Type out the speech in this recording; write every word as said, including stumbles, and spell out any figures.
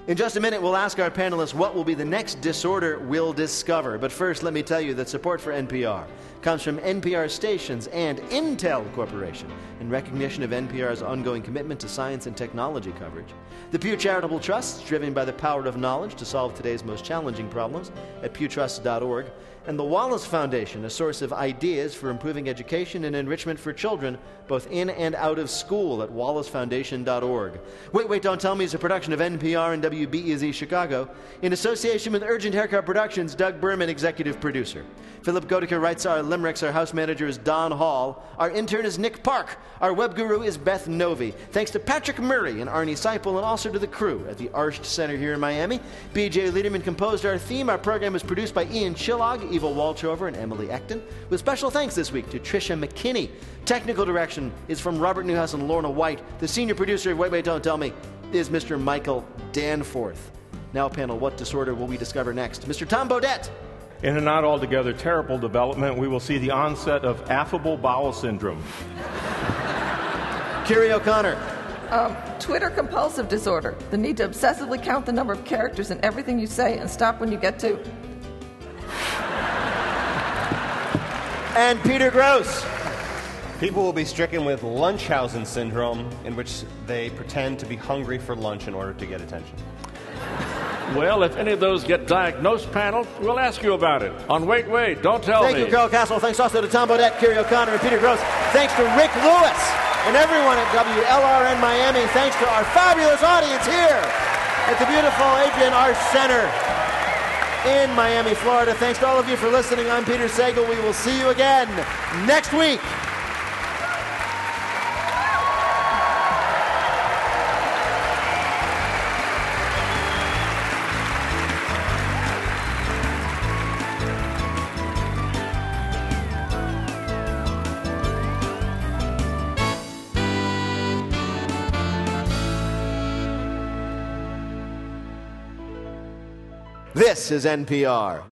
In just a minute, we'll ask our panelists what will be the next disorder we'll discover. But first, let me tell you that support for N P R comes from N P R stations and Intel Corporation in recognition of N P R's ongoing commitment to science and technology coverage. The Pew Charitable Trust, driven by the power of knowledge to solve today's most challenging problems at pew trust dot org. And the Wallace Foundation, a source of ideas for improving education and enrichment for children, both in and out of school at wallace foundation dot org. Wait, Wait, Don't Tell Me is a production of N P R and W B E Z Chicago in association with Urgent Haircut Productions. Doug Berman, executive producer. Philip Goedeke writes our limericks. Our house manager is Don Hall. Our intern is Nick Park. Our web guru is Beth Novi. Thanks to Patrick Murray and Arnie Seipel, and also to the crew at the Arsht Center here in Miami. B J Liederman composed our theme. Our program was produced by Ian Chillog, Eva Walchover, and Emily Ecton, with special thanks this week to Tricia McKinney. Technical direction is from Robert Newhouse and Lorna White. The senior producer of Wait, Wait, Don't Tell Me is Mister Michael Danforth. Now, panel, what disorder will we discover next? Mister Tom Bodette. In a not altogether terrible development, we will see the onset of affable bowel syndrome. Kiri O'Connor. Um, Twitter compulsive disorder. The need to obsessively count the number of characters in everything you say and stop when you get to... And Peter Gross. People will be stricken with Lunchhausen syndrome, in which they pretend to be hungry for lunch in order to get attention. Well, if any of those get diagnosed, panel, we'll ask you about it on Wait, Wait, Don't Tell Thank Me. you, Carl Castle. Thanks also to Tom Bodette, Kiri O'Connor, and Peter Gross. Thanks to Rick Lewis and everyone at W L R N Miami. Thanks to our fabulous audience here at the beautiful Adrian Arsht Center in Miami, Florida. Thanks to all of you for listening. I'm Peter Sagal. We will see you again next week. This is N P R.